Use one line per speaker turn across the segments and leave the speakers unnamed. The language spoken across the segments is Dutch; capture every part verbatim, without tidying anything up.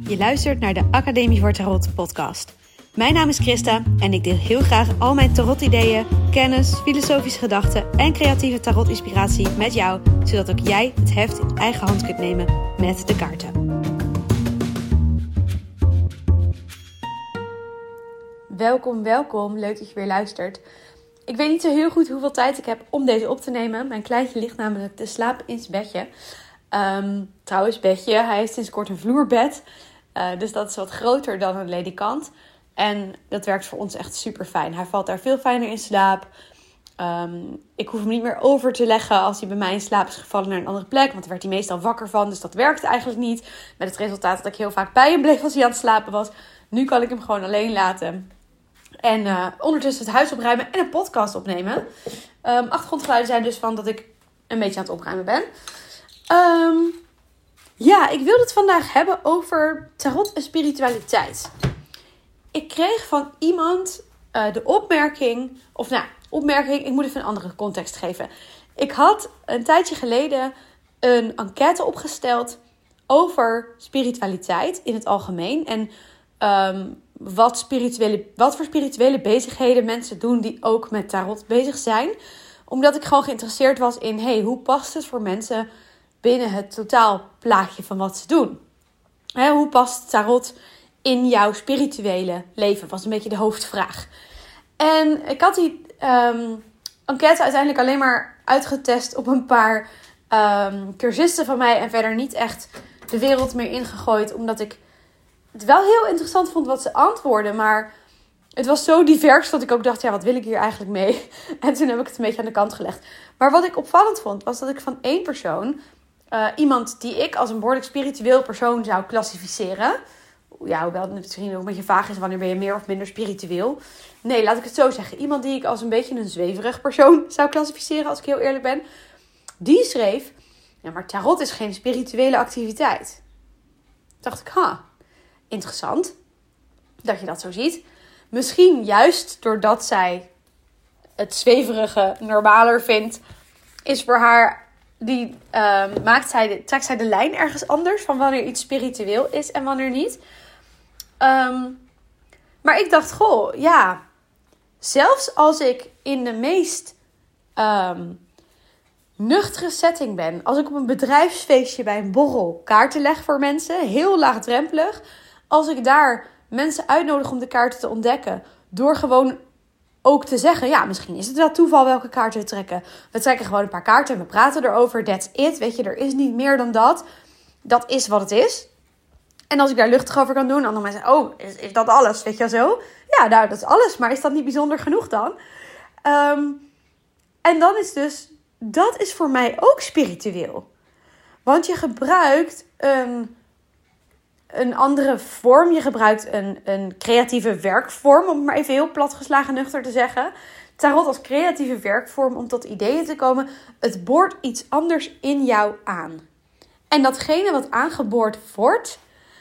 Je luistert naar de Academie voor Tarot podcast. Mijn naam is Christa en ik deel heel graag al mijn tarot-ideeën, kennis, filosofische gedachten en creatieve tarot-inspiratie met jou, zodat ook jij het heft in eigen hand kunt nemen met de kaarten. Welkom, welkom. Leuk dat je weer luistert. Ik weet niet zo heel goed hoeveel tijd ik heb om deze op te nemen. Mijn kleintje ligt namelijk te slapen in zijn bedje. Um, trouwens, bedje. Hij heeft sinds kort een vloerbed. Uh, dus dat is wat groter dan een ledikant. En dat werkt voor ons echt super fijn. Hij valt daar veel fijner in slaap. Um, ik hoef hem niet meer over te leggen als hij bij mij in slaap is gevallen naar een andere plek. Want daar werd hij meestal wakker van. Dus dat werkte eigenlijk niet. Met het resultaat dat ik heel vaak bij hem bleef als hij aan het slapen was. Nu kan ik hem gewoon alleen laten. En uh, ondertussen het huis opruimen en een podcast opnemen. Um, achtergrondgeluiden zijn dus van dat ik een beetje aan het opruimen ben. Um, ja, ik wilde het vandaag hebben over tarot en spiritualiteit. Ik kreeg van iemand uh, de opmerking, of nou, opmerking, ik moet even een andere context geven. Ik had een tijdje geleden een enquête opgesteld over spiritualiteit in het algemeen. En um, wat, spirituele, wat voor spirituele bezigheden mensen doen die ook met tarot bezig zijn. Omdat ik gewoon geïnteresseerd was in, hey, hoe past het voor mensen binnen het totaalplaatje van wat ze doen? He, hoe past tarot in jouw spirituele leven? Was een beetje de hoofdvraag. En ik had die um, enquête uiteindelijk alleen maar uitgetest op een paar um, cursisten van mij. En verder niet echt de wereld meer ingegooid. Omdat ik het wel heel interessant vond wat ze antwoorden. Maar het was zo divers dat ik ook dacht, ja, wat wil ik hier eigenlijk mee? En toen heb ik het een beetje aan de kant gelegd. Maar wat ik opvallend vond, was dat ik van één persoon, uh, iemand die ik als een behoorlijk spiritueel persoon zou klassificeren. Ja, hoewel het misschien ook een beetje vaag is, wanneer ben je meer of minder spiritueel? Nee, laat ik het zo zeggen. Iemand die ik als een beetje een zweverig persoon zou klassificeren, als ik heel eerlijk ben. Die schreef, ja, maar tarot is geen spirituele activiteit. Toen dacht ik, ha, interessant dat je dat zo ziet. Misschien juist doordat zij het zweverige normaler vindt, is voor haar, die, uh, maakt zij de, trekt zij de lijn ergens anders van wanneer iets spiritueel is en wanneer niet. Um, maar ik dacht, goh, ja, zelfs als ik in de meest um, nuchtere setting ben, als ik op een bedrijfsfeestje bij een borrel kaarten leg voor mensen, heel laagdrempelig, als ik daar mensen uitnodig om de kaarten te ontdekken, door gewoon ook te zeggen, ja, misschien is het wel toeval welke kaarten we trekken. We trekken gewoon een paar kaarten en we praten erover, that's it. Weet je, er is niet meer dan dat. Dat is wat het is. En als ik daar luchtig over kan doen, dan mensen zeggen, oh, is, is dat alles? Weet je zo? Ja, nou, dat is alles, maar is dat niet bijzonder genoeg dan? Um, en dan is dus, dat is voor mij ook spiritueel. Want je gebruikt een een andere vorm. Je gebruikt een, een creatieve werkvorm, om het maar even heel platgeslagen nuchter te zeggen. Tarot als creatieve werkvorm om tot ideeën te komen. Het boort iets anders in jou aan. En datgene wat aangeboord wordt,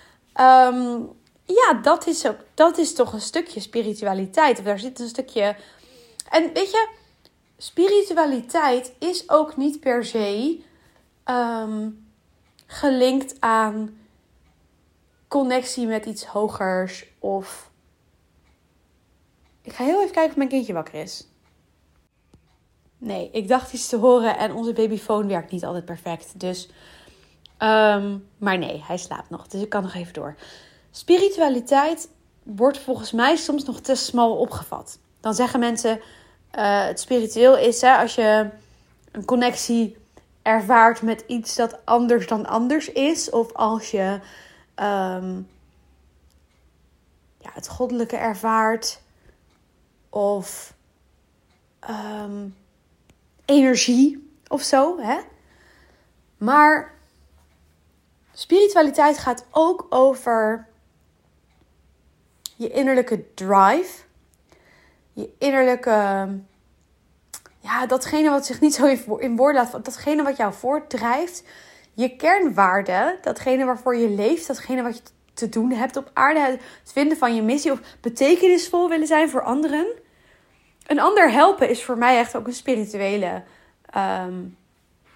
um, ja, dat is, ook, dat is toch een stukje spiritualiteit. Of daar zit een stukje. En weet je, spiritualiteit is ook niet per se um, gelinkt aan connectie met iets hogers of. Ik ga heel even kijken of mijn kindje wakker is. Nee, ik dacht iets te horen en onze babyfoon werkt niet altijd perfect. Dus, um, maar nee, hij slaapt nog. Dus ik kan nog even door. Spiritualiteit wordt volgens mij soms nog te smal opgevat. Dan zeggen mensen, uh, het spiritueel is hè, als je een connectie ervaart met iets dat anders dan anders is. Of als je Um, ja, het goddelijke ervaart. Of um, energie of zo. Hè? Maar spiritualiteit gaat ook over je innerlijke drive. Je innerlijke. Ja, datgene wat zich niet zo in woorden laat. Datgene wat jou voortdrijft. Je kernwaarden, datgene waarvoor je leeft, datgene wat je te doen hebt op aarde, het vinden van je missie of betekenisvol willen zijn voor anderen. Een ander helpen is voor mij echt ook een spirituele um,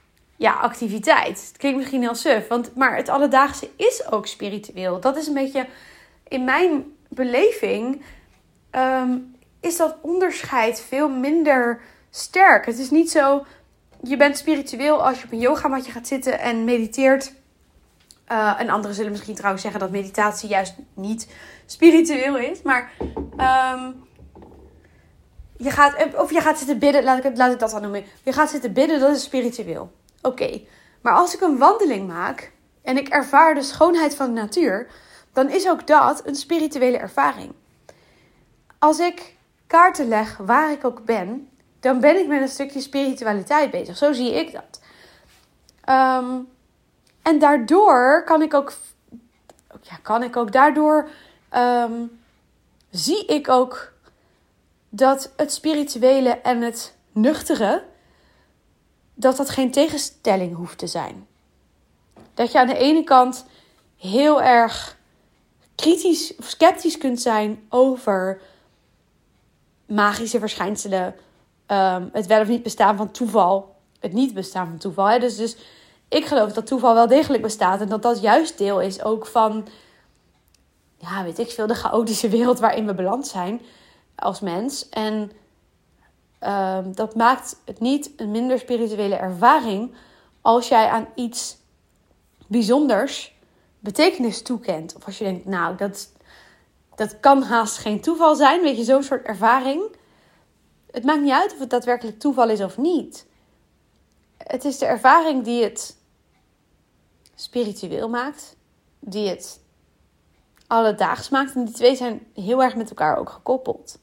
ja, activiteit. Het klinkt misschien heel suf, want, maar het alledaagse is ook spiritueel. Dat is een beetje, in mijn beleving, um, is dat onderscheid veel minder sterk. Het is niet zo, je bent spiritueel als je op een yogamatje gaat zitten en mediteert. Uh, en anderen zullen misschien trouwens zeggen dat meditatie juist niet spiritueel is. Maar um, je gaat, of je gaat zitten bidden, laat ik, het, laat ik dat dan noemen. Je gaat zitten bidden, dat is spiritueel. Oké, okay. Maar als ik een wandeling maak en ik ervaar de schoonheid van de natuur, dan is ook dat een spirituele ervaring. Als ik kaarten leg waar ik ook ben, dan ben ik met een stukje spiritualiteit bezig. Zo zie ik dat. Um, en daardoor kan ik ook, ja, kan ik ook daardoor um, zie ik ook dat het spirituele en het nuchtere, dat dat geen tegenstelling hoeft te zijn. Dat je aan de ene kant heel erg kritisch of sceptisch kunt zijn over magische verschijnselen, um, het wel of niet bestaan van toeval, het niet bestaan van toeval. Hè? Dus, dus ik geloof dat toeval wel degelijk bestaat en dat dat juist deel is ook van, ja, weet ik veel, de chaotische wereld waarin we beland zijn als mens. En um, dat maakt het niet een minder spirituele ervaring als jij aan iets bijzonders betekenis toekent. Of als je denkt, nou, dat, dat kan haast geen toeval zijn. Weet je, zo'n soort ervaring. Het maakt niet uit of het daadwerkelijk toeval is of niet. Het is de ervaring die het spiritueel maakt. Die het alledaags maakt. En die twee zijn heel erg met elkaar ook gekoppeld.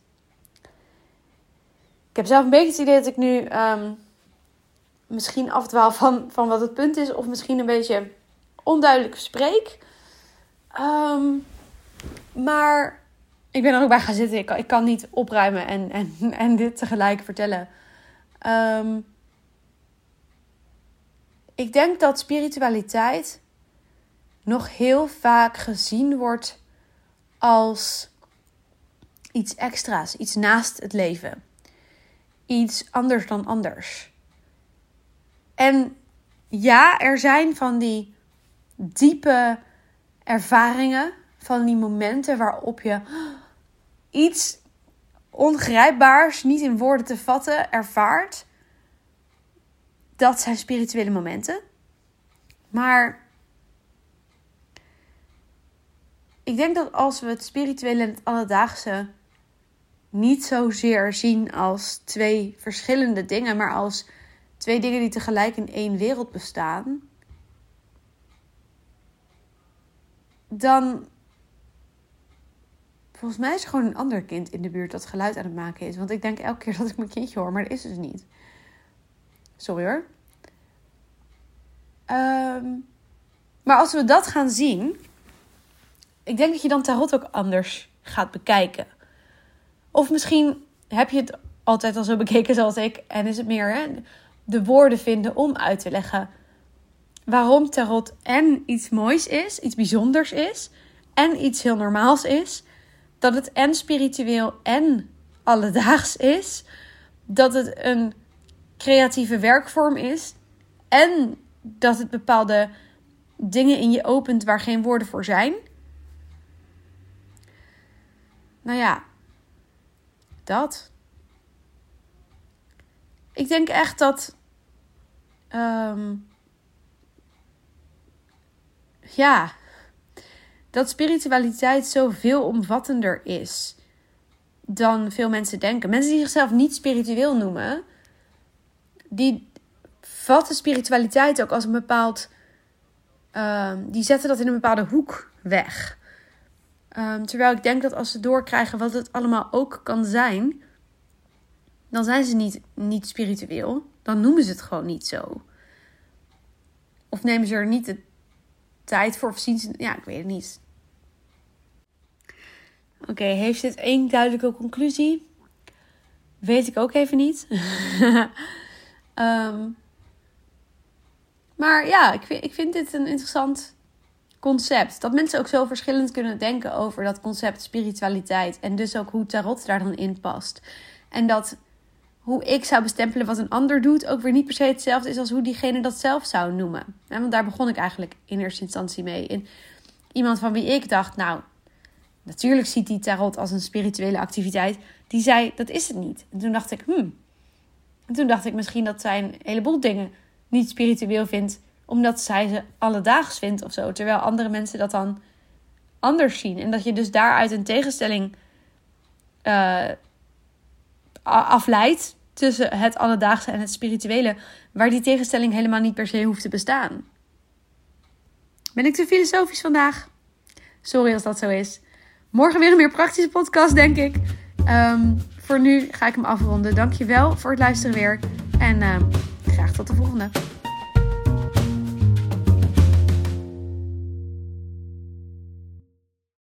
Ik heb zelf een beetje het idee dat ik nu um, misschien afdwaal van, van wat het punt is. Of misschien een beetje onduidelijk spreek. Um, maar ik ben er ook bij gaan zitten. Ik kan, ik kan niet opruimen en, en, en dit tegelijk vertellen. Um, ik denk dat spiritualiteit nog heel vaak gezien wordt als iets extra's. Iets naast het leven. Iets anders dan anders. En ja, er zijn van die diepe ervaringen, van die momenten waarop je iets ongrijpbaars, niet in woorden te vatten, ervaart. Dat zijn spirituele momenten. Maar ik denk dat als we het spirituele en het alledaagse niet zozeer zien als twee verschillende dingen, maar als twee dingen die tegelijk in één wereld bestaan, dan, volgens mij is er gewoon een ander kind in de buurt dat geluid aan het maken is. Want ik denk elke keer dat ik mijn kindje hoor, maar dat is dus niet. Sorry hoor. Um, maar als we dat gaan zien, ik denk dat je dan tarot ook anders gaat bekijken. Of misschien heb je het altijd al zo bekeken zoals ik. En is het meer hè, de woorden vinden om uit te leggen waarom tarot en iets moois is, iets bijzonders is. En iets heel normaals is. Dat het en spiritueel en alledaags is. Dat het een creatieve werkvorm is. En dat het bepaalde dingen in je opent waar geen woorden voor zijn. Nou ja, dat. Ik denk echt dat Um, ja, dat spiritualiteit zo veelomvattender is dan veel mensen denken. Mensen die zichzelf niet spiritueel noemen, die vatten spiritualiteit ook als een bepaald, um, die zetten dat in een bepaalde hoek weg. Um, terwijl ik denk dat als ze doorkrijgen wat het allemaal ook kan zijn, dan zijn ze niet, niet spiritueel. Dan noemen ze het gewoon niet zo. Of nemen ze er niet de tijd voor of zien ze... Ja, ik weet het niet. Oké, okay, heeft dit één duidelijke conclusie? Weet ik ook even niet. um, maar ja, ik vind, ik vind dit een interessant concept. Dat mensen ook zo verschillend kunnen denken over dat concept spiritualiteit. En dus ook hoe tarot daar dan in past. En dat hoe ik zou bestempelen wat een ander doet ook weer niet per se hetzelfde is als hoe diegene dat zelf zou noemen. Ja, want daar begon ik eigenlijk in eerste instantie mee. En iemand van wie ik dacht, nou, natuurlijk ziet die tarot als een spirituele activiteit. Die zei, dat is het niet. En toen dacht ik, hmm. En toen dacht ik misschien dat zij een heleboel dingen niet spiritueel vindt, omdat zij ze alledaags vindt of zo. Terwijl andere mensen dat dan anders zien. En dat je dus daaruit een tegenstelling uh, afleidt tussen het alledaagse en het spirituele, waar die tegenstelling helemaal niet per se hoeft te bestaan. Ben ik te filosofisch vandaag? Sorry als dat zo is. Morgen weer een meer praktische podcast, denk ik. Um, voor nu ga ik hem afronden. Dankjewel voor het luisteren weer. En uh, graag tot de volgende.